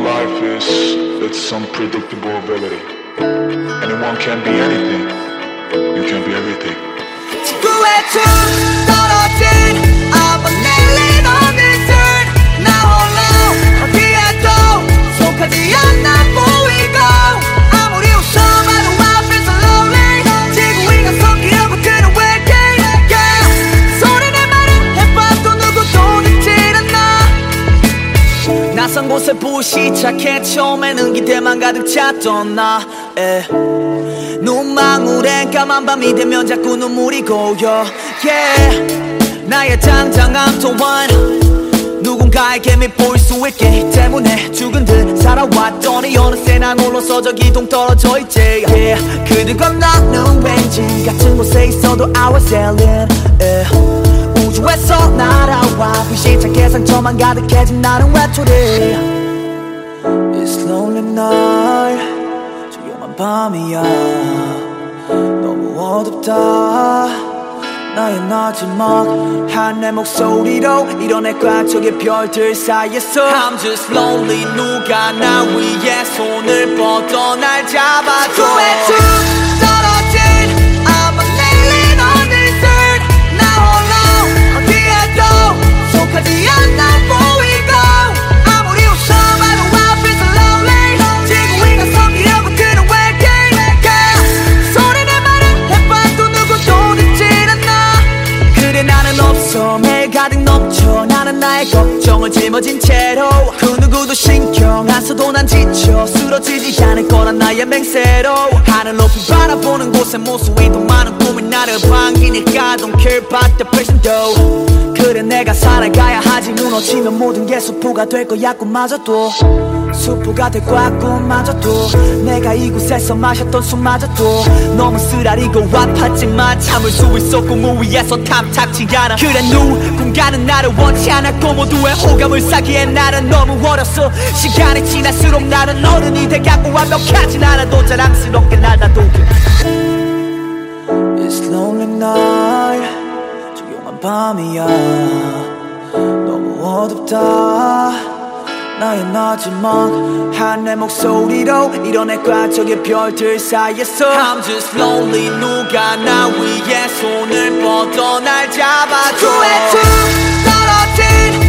life is its unpredictable ability. Anyone can be anything. You can be everything. 지구에 쭉 떨어진 아무 내린 없는 들 나 홀로 어디에도 속하지 않아 보이고 아무리 웃어봐도 I feel so lonely 지구 위가 섞이려고 드는 외계 소리 내 말은 해봐도 누구도 듣질 않아 낯선 곳에 부시작해 처음에는 기대만 가득 찼던 나 눈망울엔 까만 밤이 되면 자꾸 눈물이 고여 나의 장장함 또한 누군가에게 밉보일 수 있기 때문에 죽은 듯 살아왔더니 어느새 난 홀로서 저기 동 떨어져 있지 그들과 나는 왠지 같은 곳에 있어도 I was alien 우주에서 날아와 불시착해 상처만 가득해진 나는 외톨이 It's lonely night 밤이야 너무 어둡다 나의 마지막한 내 목소리로 이뤄낼까 저기 별들 사이에서 I'm just lonely 누가 나 위에 손을 뻗어 날 잡아줘 구해 쭉 떨어진 아무 내린 어느새 나 홀로 어디에도 속하지 않아 보이고 아무리 웃어봐도 I feel so lonely 지구 위가 섞이려고 드는 나는 없어 매일 가득 넘쳐 나는 나의 걱정을 짊어진 채로 그 누구도 신경 안 써도 난 지쳐 쓰러지지 않을 거란 나의 맹세로 하늘 높이 바라보는 곳에 모습이 더 많은 꿈이 나를 반기니까 Don't care about the person though 그래 내가 살아가야 하지 무너지면 모든 게 수포가 될 거야 꿈마저도 수포가 될 거야 꿈마저도 내가 이곳에서 마셨던 술마저도 너무 쓰라리고 아팠지만 참을 수 있었고 무위에서 탐탁지 않아 그래 누군가는 나를 원치 않았고 모두의 호감을 사기엔 나는 너무 어렸어 시간이 지날수록 나는 어른이 돼가고 완벽하진 않아도 자랑스럽게 날 다독여 It's lonely night 조용한 밤이야 너무 어둡다 나의 마지막한 내 목소리로 이뤄낼까 저기 별들 사이에서 I'm just lonely 누가 나 위에 손을 뻗어 날 잡아줘 구해 쭉 떨어진